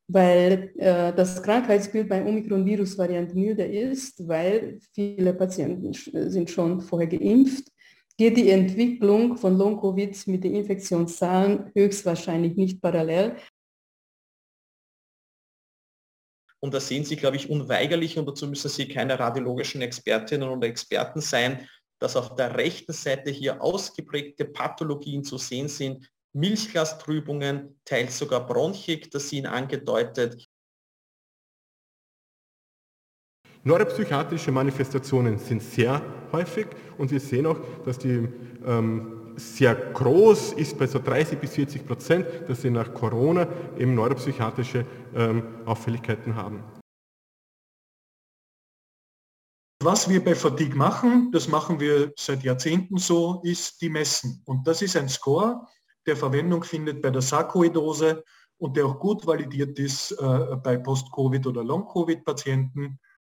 weil das Krankheitsbild bei Omikron-Virus-Variante milder ist, weil viele Patienten sind schon vorher geimpft, geht die Entwicklung von Long-Covid mit den Infektionszahlen höchstwahrscheinlich nicht parallel. Und da sehen Sie, glaube ich, unweigerlich, und dazu müssen Sie keine radiologischen Expertinnen oder Experten sein, dass auf der rechten Seite hier ausgeprägte Pathologien zu sehen sind, Milchglastrübungen, teils sogar Bronchik, das sind angedeutet. Neuropsychiatrische Manifestationen sind sehr häufig und wir sehen auch, dass die sehr groß ist, bei so 30-40%, dass sie nach Corona eben neuropsychiatrische Auffälligkeiten haben. Was wir bei Fatigue machen, das machen wir seit Jahrzehnten so, ist die messen. Und das ist ein Score, der Verwendung findet bei der Sarkoidose und der auch gut validiert ist bei Post-Covid oder Long-Covid-Patienten.